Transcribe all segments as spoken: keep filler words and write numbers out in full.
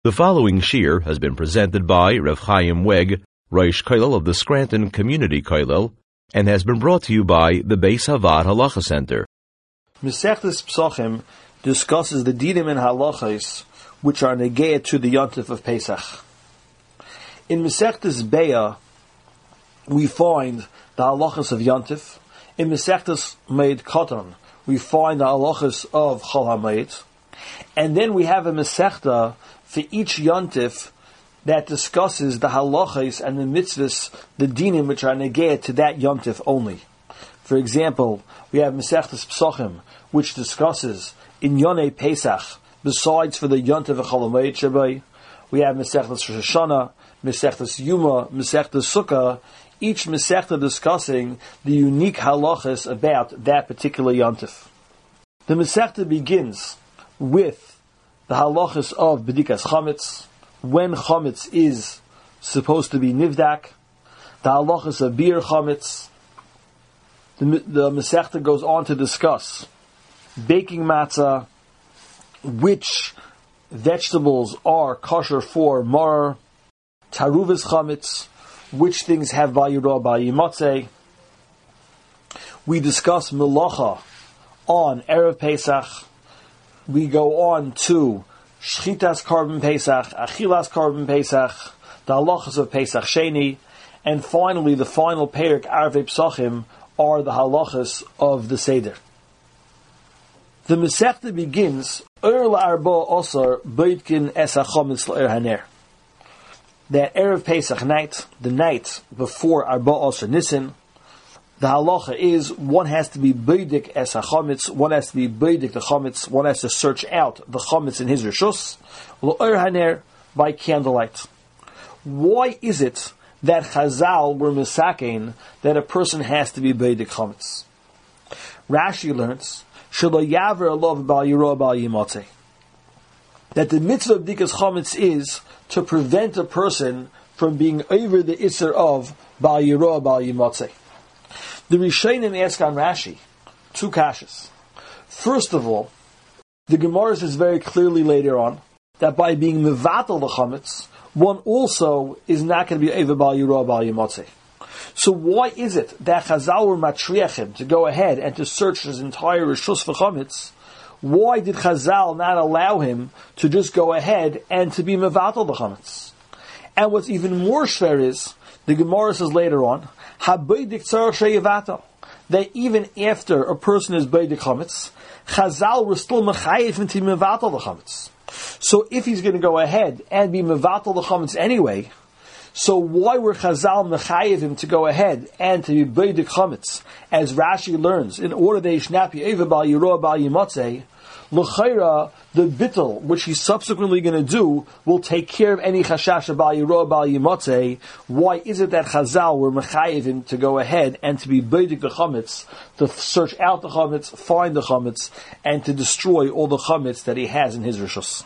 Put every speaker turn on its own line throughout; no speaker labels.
The following shir has been presented by Rav Chaim Weg, Rosh Kollel of the Scranton Community Kollel, and has been brought to you by the Beis Havad Halacha Center.
Masechtas Psachim discusses the dinim and halachas which are negayah to the yontif of Pesach. In Masechtas Beah, we find the halachas of yontif. In Masechtas Meid Katan, we find the halachas of Chol HaMeid. And then we have a Masechta for each yontif that discusses the halachas and the mitzvahs, the dinim which are negayah to that yontif only. For example, we have Masechtas Psachim, which discusses in Yonei Pesach, besides for the yontif of Chol HaMeid Shabbai. We have Masechtas Rosh Hashanah, Masechtas Yuma, Masechtas Sukkah, each Masechta discussing the unique halachas about that particular yontif. The Masechta begins with the halachas of Bedikas Chametz, when Chametz is supposed to be Nivdak, the halachas of Bir Chametz. The, the Masechta goes on to discuss baking matzah, which vegetables are kosher for Mar, Taruvas Chametz, which things have Vayirah Bayimatzeh. We discuss Melacha on Erev Pesach. We go on to Shchitas Korban Pesach, Achilas Korban Pesach, the halachas of Pesach Sheni, and finally the final Perek Arvei Psachim are the halachas of the Seder. The Masechta begins Er la'arba osar beitkin es hachametz la'er haner. That Erev Pesach night, the night before Arba Osar Nisan, the halacha is one has to be beidik es hachametz, one has to be beidik the chametz, one has to search out the chametz in his rishus la'er haner by candlelight. Why is it that Chazal were misakein that a person has to be beidik chametz? Rashi learns shelo yaver alav bal yirah bal yimatzeh, that the mitzvah of bedikas chametz is to prevent a person from being over the isser of bal yirah bal yimatzeh. The Rishonim ask on Rashi two kashas. First of all, the Gemara says very clearly later on that by being mevatel the chametz, one also is not going to be over bal yirah bal yimatzeh. So why is it that Chazal were matriachim to go ahead and to search his entire rishus for chametz? Why did Chazal not allow him to just go ahead and to be mevatel the chametz? And what's even more shver is, the Gemara says later on, habaydik tzarach sheyevatel, that even after a person is beidik chametz, Chazal were still mechayev him to mevatel the chametz. So if he's going to go ahead and be mevatel the chametz anyway, so why were Chazal mechayev him to go ahead and to be beidik chametz? As Rashi learns, in order they should not be over bal yirah bal yimatzeh, l'chayra, the bittul, which he's subsequently going to do, will take care of any chashash bal yirah bal yimatzeh. Why is it that Chazal were mechayev him to go ahead and to be beidik the chametz, to search out the chametz, find the chametz, and to destroy all the chametz that he has in his rishus?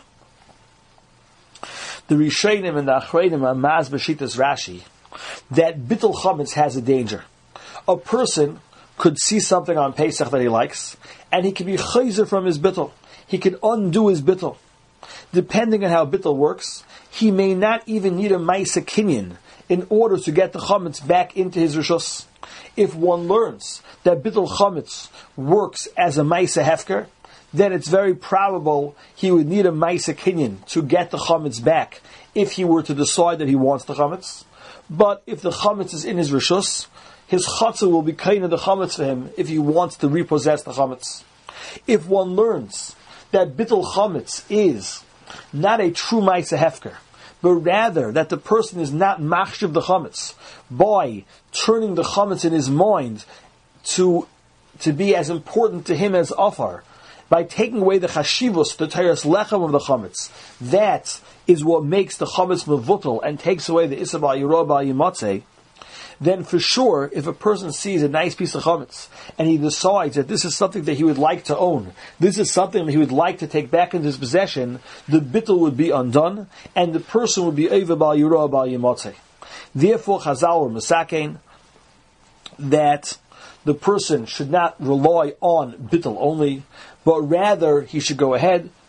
The Rishonim and the Achreinim are maz b'shitas Rashi that bittul chametz has a danger. A person could see something on Pesach that he likes, and he can be chayzer from his bittul. He can undo his bittul. Depending on how bittul works, he may not even need a ma'isa kinyan in order to get the chametz back into his rishus. If one learns that bittul chametz works as a ma'isa hefker, then it's very probable he would need a ma'isa kinyan to get the chametz back if he were to decide that he wants the chametz. But if the chametz is in his rishus, his chatzah will be kind of the chametz for him if he wants to repossess the chametz. If one learns that bittul chametz is not a true ma'isa hefker, but rather that the person is not machshiv the chametz by turning the chametz in his mind to to be as important to him as afar, by taking away the chashivus, the teres lechem of the chametz, that is what makes the chametz mevutel and takes away the issa bal yirah bal yimatzeh, then for sure, if a person sees a nice piece of chametz and he decides that this is something that he would like to own, this is something that he would like to take back into his possession, the bittul would be undone and the person would be over bal yirah bal yimatzeh. Therefore, Chazal or Masakein, that the person should not rely on bittul only, but rather he should go ahead,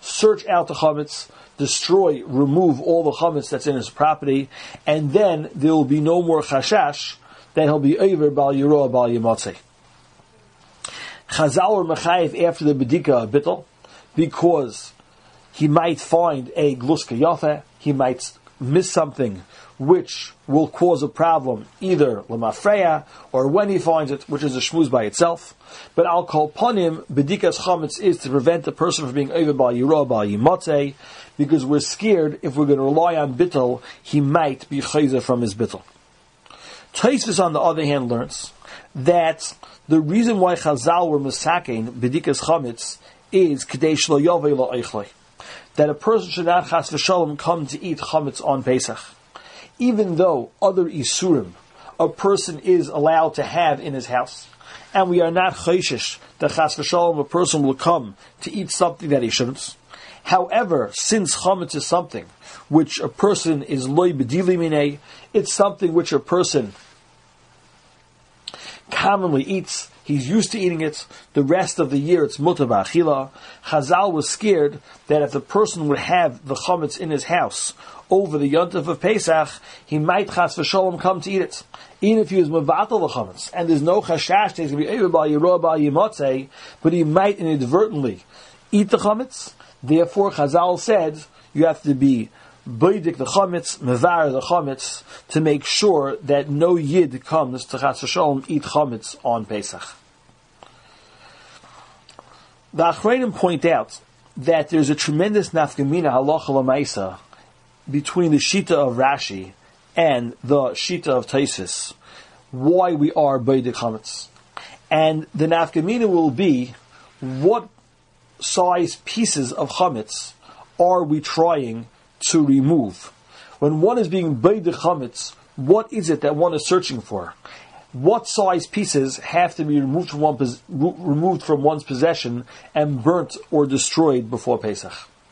search out the chametz, destroy, remove all the chametz that's in his property, and then there will be no more chashash that he'll be over bal yiroa bal yimatzeh. Chazal or mechayev after the bedika bittul, because he might find a gluska yafa, he might miss something which will cause a problem either lemafreya or when he finds it, which is a shmuz by itself. But I'll call upon him, bedikas chametz is to prevent the person from being over by yiroa by yimatzeh, because we're scared if we're going to rely on bittul, he might be chayzer from his bittul. Tosfos, on the other hand, learns that the reason why Chazal were misakein bedikas chametz is k'dei shlo yovei lo eichloi, that a person should not chas v'shalom come to eat chametz on Pesach, even though other isurim a person is allowed to have in his house, and we are not chayshish that chas v'shalom a person will come to eat something that he shouldn't. However, since chametz is something which a person is loy b'dili minei, it's something which a person commonly eats. He's used to eating it. The rest of the year it's mutar ba'achila. Chazal was scared that if the person would have the chametz in his house over the yontif of Pesach, he might chas v'sholom come to eat it. Even if he was mevatel the chametz, and there's no chashash that he's going to be over by yiroa by yimatzeh, but he might inadvertently eat the chametz. Therefore, Chazal said you have to be boidik the chametz, mevar the chametz, to make sure that no yid comes to chas v'sholom eat chametz on Pesach. The Achreinim point out that there's a tremendous nafkamina halacha l'maisa between the shita of Rashi and the shita of Tosfos, why we are boidik chametz, and the nafkamina will be what size pieces of chametz are we trying to remove. When one is being boidik chametz, what is it that one is searching for? What size pieces have to be removed from one pos- removed from one's possession and burnt or destroyed before Pesach?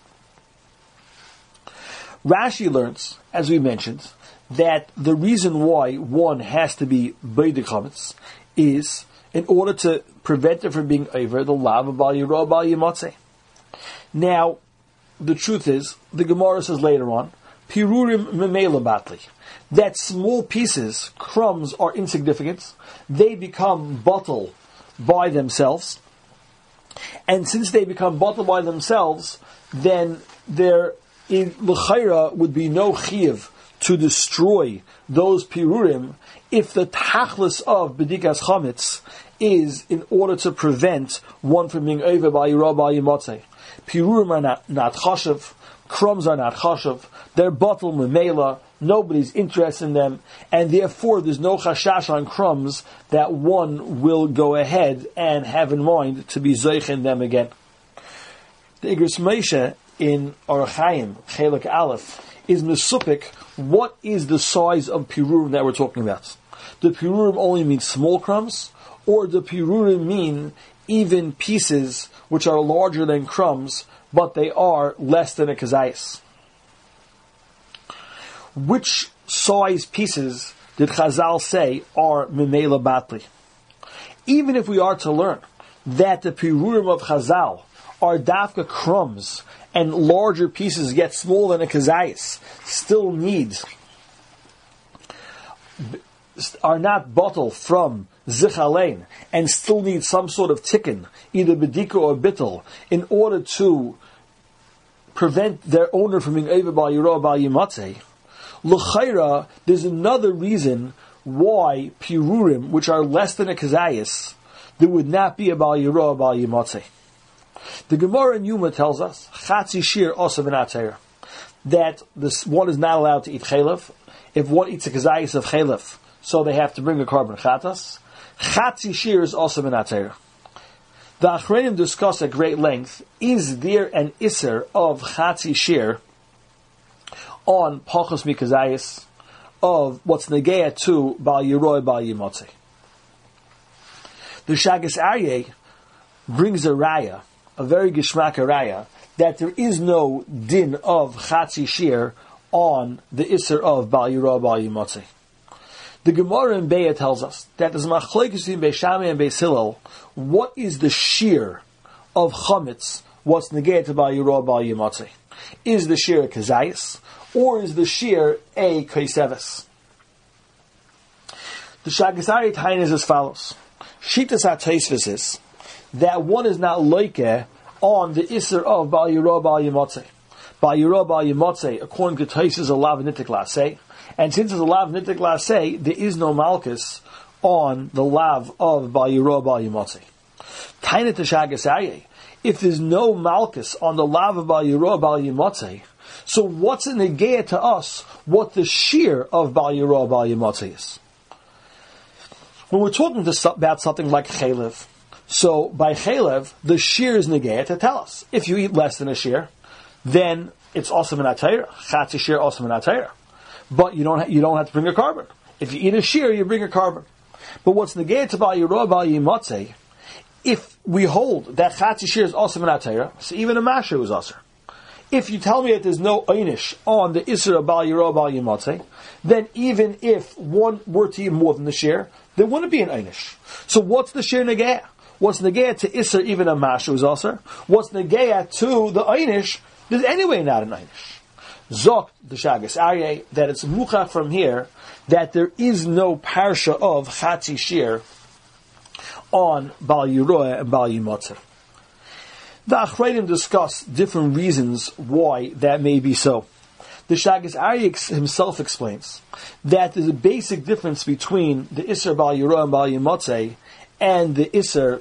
Rashi learns, as we mentioned, that the reason why one has to be boidik chametz is in order to prevent it from being over the lav of bal yiroa bal yimatzeh. Now, the truth is, the Gemara says later on, pirurim memela batli, that small pieces, crumbs, are insignificant. They become bottle by themselves. And since they become bottle by themselves, then there in l'chayra would be no chiyuv to destroy those pirurim if the tachlis of bedikas chametz is in order to prevent one from being over by yiroa by yimatzeh. Pirurim are not, not chashav, crumbs are not chashav, they're bottle memela, nobody's interested in them, and therefore there's no chashash on crumbs that one will go ahead and have in mind to be zoich in them again. The Igros Moshe in Orach Chaim, Chelik Aleph, is mesupik. What is the size of pirurim that we're talking about? Do pirurim only mean small crumbs, or do pirurim mean even pieces which are larger than crumbs, but they are less than a kazayas? Which size pieces did Chazal say are memela batli? Even if we are to learn that the pirurim of Chazal are dafka crumbs and larger pieces get smaller than a kazayas, still need, are not bottle from zichalein, and still need some sort of tikkun, either bedika or bittul, in order to prevent their owner from being over by yiroa by yimatzeh. L'chayra, there's another reason why pirurim, which are less than a kazayas, there would not be a bal yiroa bal yimatzeh. The Gemara in Yuma tells us chatzi shir osa v'natayr, that this one is not allowed to eat chelef. If one eats a kazayas of chelef, so they have to bring a carbon chatas. Chatzi shir is also v'natayr. The Achreinim discuss at great length: is there an iser of chatzi shir on pachos mikazayis of what's negeya to bal yiroa bal yimatzeh? The Shagas Aryeh brings a raya, a very gishmak raya, that there is no din of chatzi shir on the iser of bal yiroa bal yimatzeh. The Gemara in Beya tells us that there's machlokes between Beis Shammai and Beis Hillel. What is the shear of chametz what's negate to Bal Yirah Bal Yimotze. Is the shear a kazayis, or is the shear a kaisevis? The Shagas Aryeh Tain is as follows. Shitas HaTosfos is that one is not loike on the Isser of Bal Yirah Bal Yimotze. Bal Yirah Bal Yimotze, according to Tosfos, is a lav nitik laseh, and since it's a lav nitik laseh, there is no malchus on the lav of Bal Yirah Bal Yimotze. Tain to Shagas Aryeh, if there's no malchus on the lav of Bal Yirah Bal Yimotze, so what's in the negea to us what the shear of Bal Yirah Bal Yimotze is? When we're talking to, about something like chaylev, so by chaylev, the shear is negea to tell us. If you eat less than a shear, then it's also min atayra. Chatzi shear also min atayra. But you don't ha- you don't have to bring a carbon. If you eat a shear, you bring a carbon. But what's negea to Bal Yirah Bal Yimotze, if we hold that chatzi shear is also min atayra, so even a masha is also. If you tell me that there's no einish on the Isra Bal Yirah Bal Yimotze, then even if one were to eat more than the shear, there wouldn't be an einish. So what's the shear negea? What's negea to Isra even a masha is also? What's negea to the einish? There's anyway not an einish. Zok the Shagas Aryeh that it's mucha from here that there is no parsha of chatzi shear on Bal Yirah and Bal Yimotze. The Achrayim discuss different reasons why that may be so. The Shagas Aryeh himself explains that there's a basic difference between the Isser Bal Yirah and Bal Yimotze and the Isser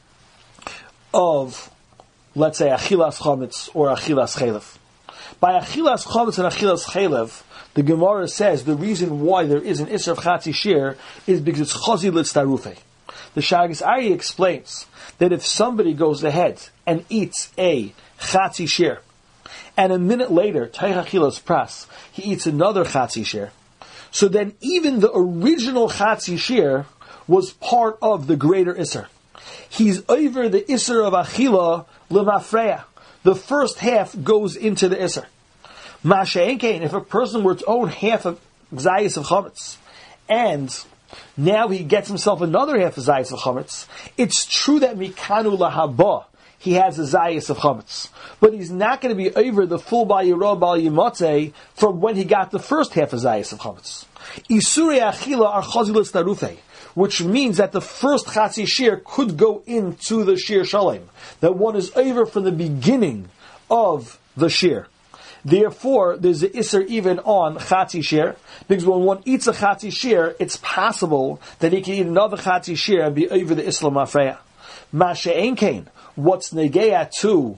of, let's say, Achilas Chametz or Achilas Chaylev. By Achilas Chametz and Achilas Chaylev, the Gemara says the reason why there is an Isser of Chatzi Shear is because it's Chazi Litztarufei. The Shagas Aryeh explains that if somebody goes ahead and eats a Chatzi Shear, and a minute later, Teich Achilas Pras, he eats another Chatzi Shear, so then even the original Chatzi Shear was part of the greater Isser. He's over the Isser of Achila Lemafreya. The first half goes into the Isser. Masha'enkein, if a person were to own half of Zayis of Chametz, and now he gets himself another half of Zayis of Chametz, it's true that Mikanu Lahaba, he has a Zayis of Chametz. But he's not going to be over the full Bal Yirah Bal Yimotze from when he got the first half of Zayis of Chametz. Isurei Achila are Chazilas Tarufei, which means that the first Chatzi Shear could go into the Shear Shalem. That one is over from the beginning of the Shear. Therefore, there's an Isser even on Chatzi Shear, because when one eats a Chatzi Shear, it's possible that he can eat another Chatzi Shear and be over the Islam Afreya. Masha'en Kain, what's Negeya to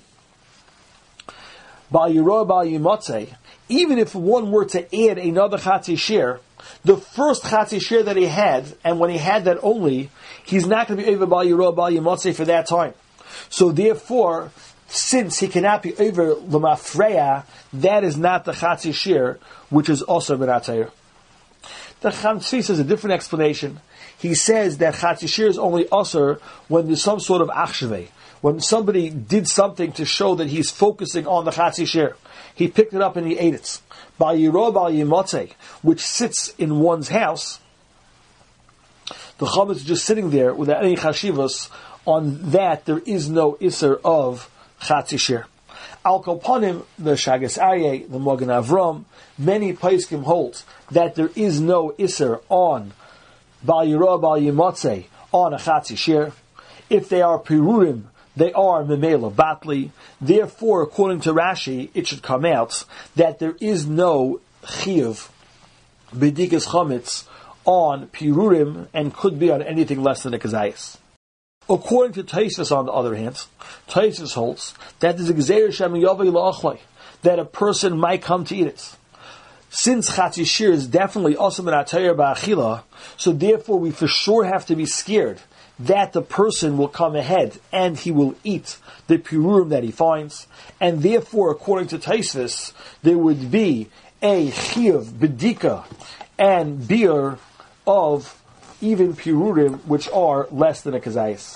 Bal Yirah Bal Yimotze, even if one were to add another Chatzi Shear, the first Chatzi Shear that he had, and when he had that only, he's not going to be over Bal Yirah Bal Yimotze for that time. So therefore, since he cannot be over L'mafreya, that is not the Chatzi Shear, which is also Ben Atayr. The Chaim says a different explanation. He says that Chatzi Shear is only usher when there's some sort of achsheveh. When somebody did something to show that he's focusing on the Chatzi Shear. He picked it up and he ate it. Bal Yirah Bal Yimotze, which sits in one's house, the chametz is just sitting there without any chashivas. On that, there is no Isser of Chatzi Shear. Al Kopanim, the Shagas Aryeh, the Magen Avram, many Paiskim hold that there is no Isser on Bal Yirah Bal Yimotze on a Chatzi Shear. If they are Pirurim, they are Memela Batli. Therefore, according to Rashi, it should come out that there is no Chiyuv B'dikas Chametz on Pirurim and could be on anything less than a Kazayas. According to Tosfos, on the other hand, Tosfos holds that there's a Gzeir Shem Yavei La'achlai, that a person might come to eat it. Since Chatzi Shear is definitely Asam and Atayr Ba'achila, so therefore we for sure have to be scared that the person will come ahead and he will eat the Pirurim that he finds, and therefore, according to Tosfos, there would be a Chiyuv, Bedika, and Beer of even Pirurim, which are less than a Kazayas.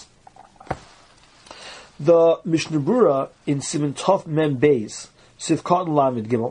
The Mishnah Berurah in Siman Tov Mem Beis, Sivkot Lamed Gimel,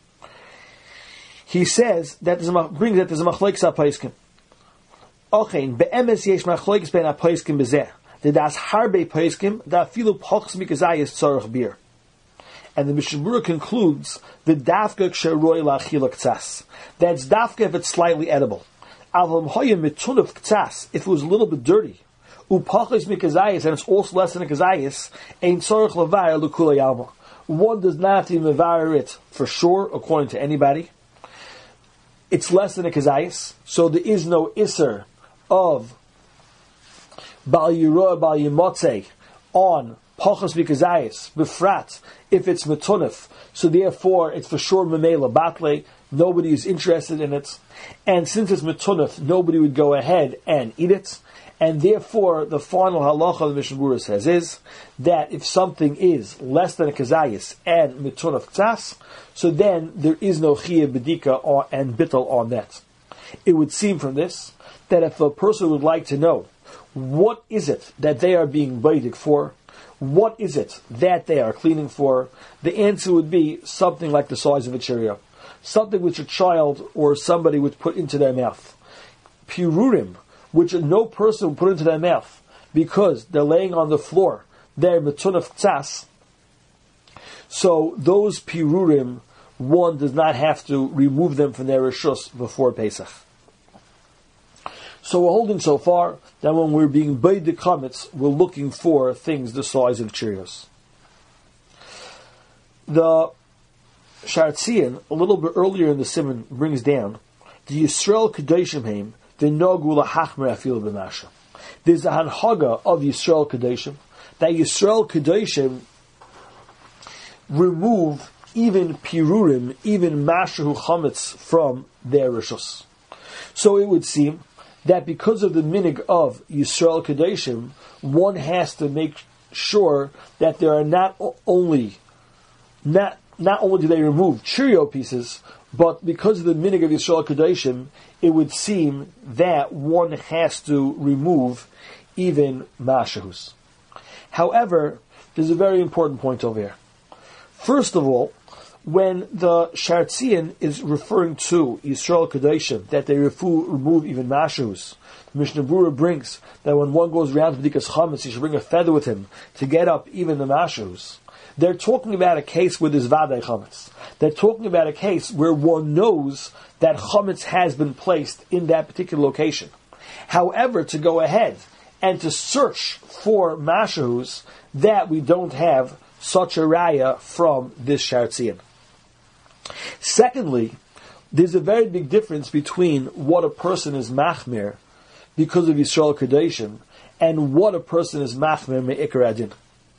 he says that there's a, brings that there's a machlokes hapaiskim. Ochein be'emes yesh machlokes ben hapaiskim bezeh. The das harbe peiskim da filu pochs mikazayis tzarich beer. And the Mishnah Berurah concludes the dafka ksheroi la'achila ktsas. That's dafka if it's slightly edible. Avam hoyim mitunov ktsas, if it was a little bit dirty. Upachis mikazayis, and it's also less than a kazayis, ein tzarich levayir l'kula yalma. One does not have to mevayer it for sure, according to anybody. It's less than a kazayis, so there is no iser of bal yirah bal yimotzei on pachas mikazayis befrat if it's metunif. So therefore, it's for sure memela batle. Nobody is interested in it, and since it's metunif, nobody would go ahead and eat it. And therefore, the final halacha the Mishnah Berurah says is that if something is less than a kazayis and mitunaf ktas, so then there is no chiyah bedika and bittel on that. It would seem from this that if a person would like to know what is it that they are being baidik for, what is it that they are cleaning for, the answer would be something like the size of a Cheerio, something which a child or somebody would put into their mouth. Pirurim, which no person will put into their mouth because they're laying on the floor, they're metunaf ktsas. So those pirurim, one does not have to remove them from their rishus before Pesach. So we're holding so far that when we're being bayed the chametz, we're looking for things the size of Cheerios. The Shartzian, a little bit earlier in the Simon, brings down the Yisrael Kedoshim Heim. There's a hanhaga of Yisrael Kedoshim that Yisrael Kedoshim remove even pirurim, even mashahu chametz from their rishus. So it would seem that because of the minig of Yisrael Kedoshim, one has to make sure that there are not only not not only do they remove Cheerio pieces, but because of the minig of Yisrael Kedoshim, it would seem that one has to remove even mashahus. However, there's a very important point over here. First of all, when the Shartzian is referring to Yisrael Kedoshim, that they refu, remove even mashahus, Mishnah Berurah brings that when one goes around to B'dikas Chametz, he should bring a feather with him to get up even the mashahus. They're talking about a case where there's Vadei Chametz. They're talking about a case where one knows that Chametz has been placed in that particular location. However, to go ahead and to search for Mashahus, that we don't have such a raya from this Shartzian. Secondly, there's a very big difference between what a person is machmir because of Yisrael Kedoshim and what a person is machmir me'ikar adin.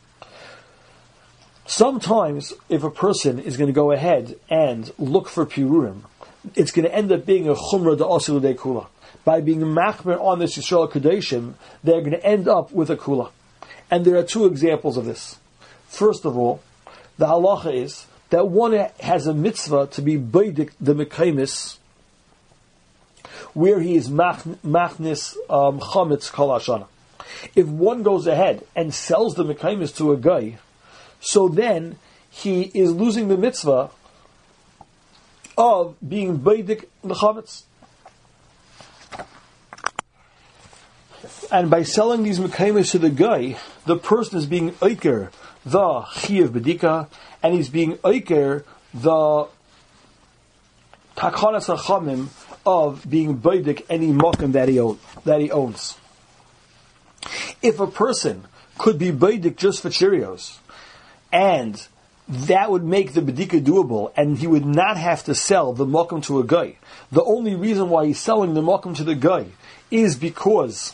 Sometimes, if a person is going to go ahead and look for pirurim, it's going to end up being a chumrah da'asil de kula. By being machmer on this Yisrael Kedoshim, they're going to end up with a kula. And there are two examples of this. First of all, the halacha is that one has a mitzvah to be beidik the mekaymis, where he is machnis um, chametz kol hashana. If one goes ahead and sells the mekaymis to a guy, so then he is losing the mitzvah of being beidik the chametz. And by selling these mekaymis to the guy, the person is being oiker the chiyuv bedika, and he's being oiker the takanas hachamim of being beidik any makom that he own, that he owns. If a person could be beidik just for Cheerios, and that would make the bedika doable, and he would not have to sell the makom to a guy. The only reason why he's selling the makom to the guy is because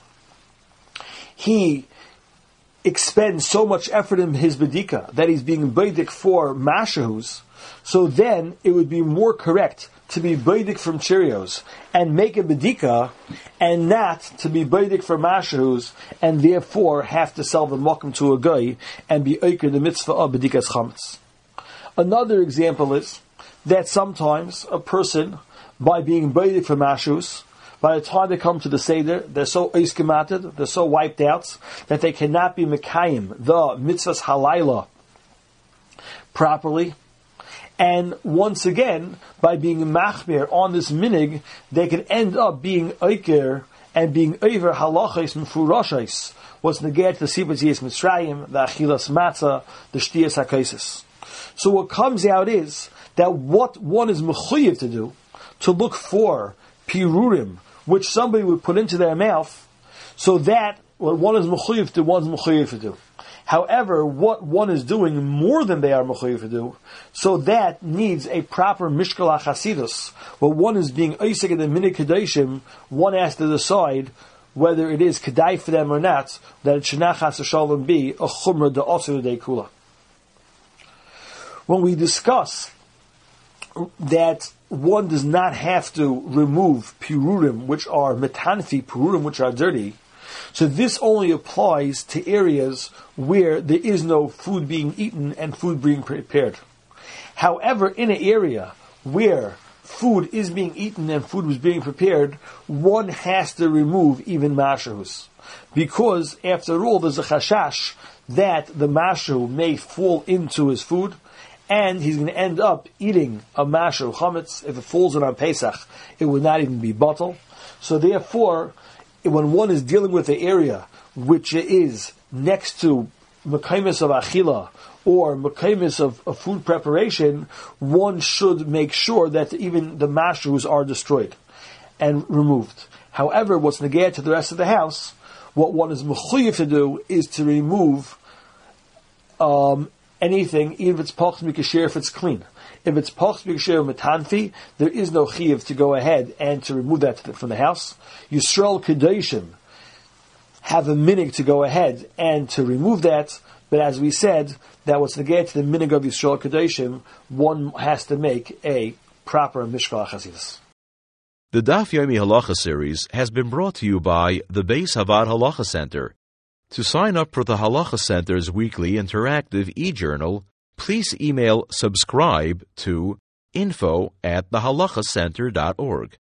he expends so much effort in his bedika that he's being beidik for mashahus. So then it would be more correct to be beidik from Cheerios and make a bedika, and not to be beidik for mashahus and therefore have to sell the makom to a guy and be oiker the mitzvah of bedikas chametz. Another example is that sometimes a person, by being beidik for mashahus, by the time they come to the Seder, they're so iskemated, they're so wiped out, that they cannot be mekayim the mitzvahs halayla properly. And once again, by being machmir on this minig, they can end up being oiker and being over halachos mefurashos, what's neged to the sibas yis mitzrayim, the achilas matzah, the shtiyas hakaisis. So what comes out is that what one is mechuyev to do, to look for pirurim, which somebody would put into their mouth, so that what one is mechuyev to, one's mechuyev to do. However, what one is doing more than they are mechuyev to do, so that needs a proper mishkal hachasidus. What one is being oisek in the minhag kedoshim, one has to decide whether it is kedai for them or not, that it should not chas v'shalom be a chumrah de'osur de kula. When we discuss that one does not have to remove pirurim, which are metanfi, pirurim, which are dirty, so this only applies to areas where there is no food being eaten and food being prepared. However, in an area where food is being eaten and food was being prepared, one has to remove even mashahus. Because, after all, there's a chashash that the mashahu may fall into his food, and he's going to end up eating a mashahu chametz. If it falls in on Pesach, it would not even be bottle. So therefore, when one is dealing with the area which is next to mekaymis of achila or mekaymis of, of food preparation, one should make sure that even the mashus are destroyed and removed. However, what's neged to the rest of the house, what one is mechuyev to do is to remove um, anything, even if it's pachs mikasher, if it's clean. If it's pachs mikasher metanfi, there is no chiyuv to go ahead and to remove that from the house. Yisrael kedoshim have a minhag to go ahead and to remove that, but as we said, that what's neged to the minhag of Yisrael kedoshim, one has to make a proper mishkal chasidus.
The Daf Yomi Halacha series has been brought to you by the Beis Havad Halacha Center. To sign up for the Halacha Center's weekly interactive e-journal, please email subscribe to info at the halacha center dot org.